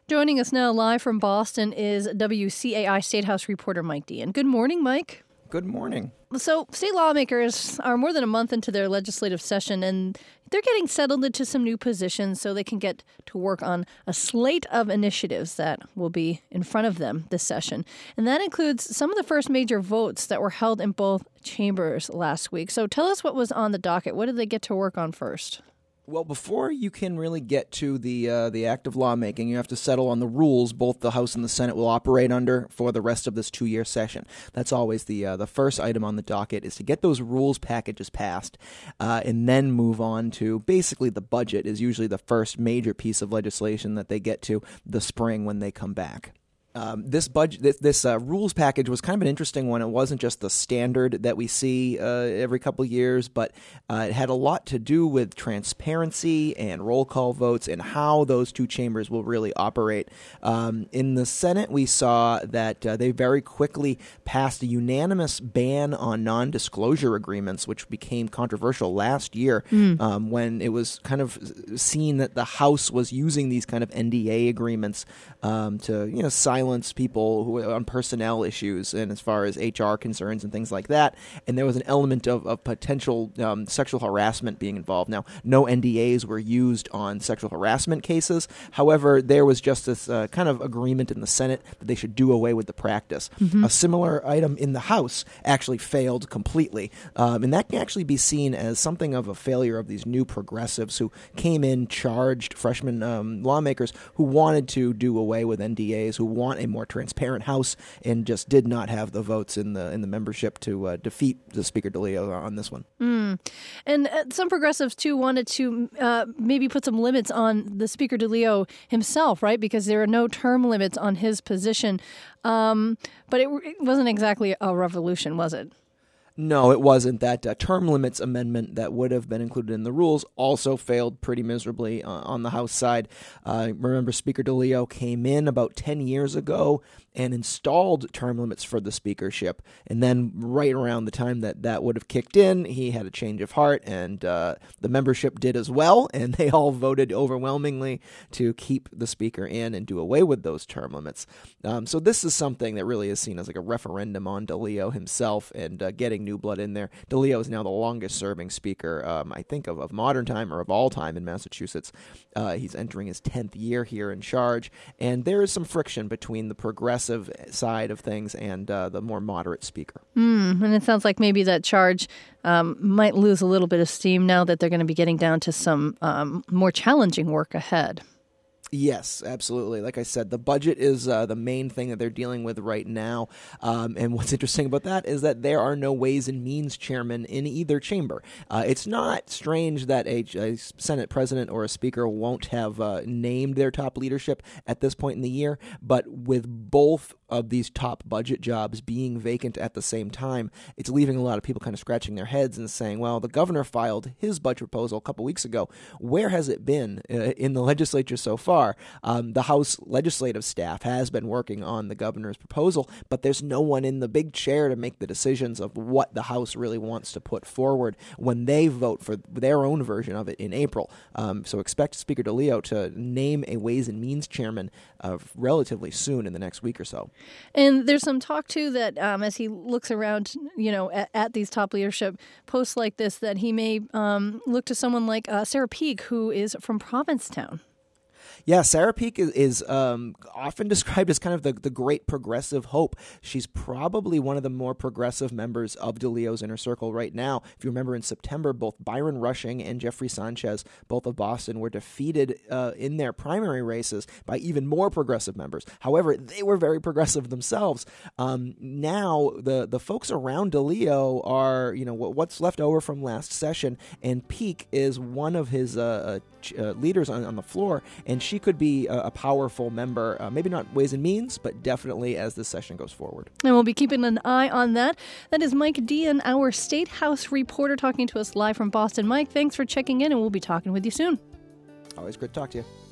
Joining us now live from Boston is WCAI State House reporter Mike Dean. Good morning, Mike. Good morning. So state lawmakers are more than a month into their legislative session, and they're getting settled into some new positions so they can get to work on a slate of initiatives that will be in front of them this session. And that includes some of the first major votes that were held in both chambers last week. So tell us what was on the docket. What did they get to work on first? Well, before you can really get to the act of lawmaking, you have to settle on the rules both the House and the Senate will operate under for the rest of this two-year session. That's always the first item on the docket, is to get those rules packages passed and then move on to basically the budget is usually the first major piece of legislation that they get to the spring when they come back. This rules package was kind of an interesting one. It wasn't just the standard that we see every couple of years, but it had a lot to do with transparency and roll call votes and how those two chambers will really operate. In the Senate, we saw that they very quickly passed a unanimous ban on non-disclosure agreements, which became controversial last year when it was kind of seen that the House was using these kind of NDA agreements to silence people who on personnel issues and as far as HR concerns and things like that. And there was an element of potential sexual harassment being involved. Now, no NDAs were used on sexual harassment cases. However, there was just this kind of agreement in the Senate that they should do away with the practice. A similar item in the House actually failed completely. And that can actually be seen as something of a failure of these new progressives who came in, charged freshman lawmakers who wanted to do away with NDAs, who want a more transparent House, and just did not have the votes in the membership to defeat the Speaker DeLeo on this one. And some progressives, too, wanted to maybe put some limits on the Speaker DeLeo himself, right? Because there are no term limits on his position. But it wasn't exactly a revolution, was it? No, it wasn't. That term limits amendment that would have been included in the rules also failed pretty miserably on the House side. Remember, Speaker DeLeo came in about 10 years ago and installed term limits for the speakership. And then right around the time that would have kicked in, he had a change of heart, and the membership did as well. And they all voted overwhelmingly to keep the speaker in and do away with those term limits. So this is something that really is seen as like a referendum on DeLeo himself and getting new blood in there. DeLeo is now the longest-serving speaker, I think, of modern time or of all time in Massachusetts. He's entering his 10th year here in charge, and there is some friction between the progressive side of things and the more moderate speaker. And it sounds like maybe that charge might lose a little bit of steam now that they're going to be getting down to some more challenging work ahead. Yes, absolutely. Like I said, the budget is the main thing that they're dealing with right now. And what's interesting about that is that there are no Ways and Means chairmen in either chamber. It's not strange that a Senate president or a speaker won't have named their top leadership at this point in the year, but with both of these top budget jobs being vacant at the same time, it's leaving a lot of people kind of scratching their heads and saying, well, the governor filed his budget proposal a couple weeks ago. Where has it been in the legislature so far? The House legislative staff has been working on the governor's proposal, but there's no one in the big chair to make the decisions of what the House really wants to put forward when they vote for their own version of it in April. So expect Speaker DeLeo to name a Ways and Means chairman relatively soon in the next week or so. And there's some talk, too, that as he looks around, at these top leadership posts like this, that he may look to someone like Sarah Peake, who is from Provincetown. Yeah, Sarah Peake is often described as kind of the great progressive hope. She's probably one of the more progressive members of DeLeo's inner circle right now. If you remember, in September, both Byron Rushing and Jeffrey Sanchez, both of Boston, were defeated in their primary races by even more progressive members. However, they were very progressive themselves. Now, the folks around DeLeo are, what's left over from last session, and Peake is one of his leaders on the floor, and she could be a powerful member, maybe not Ways and Means, but definitely as this session goes forward. And we'll be keeping an eye on that. That is Mike Dean, our State House reporter, talking to us live from Boston. Mike, thanks for checking in, and we'll be talking with you soon. Always great to talk to you.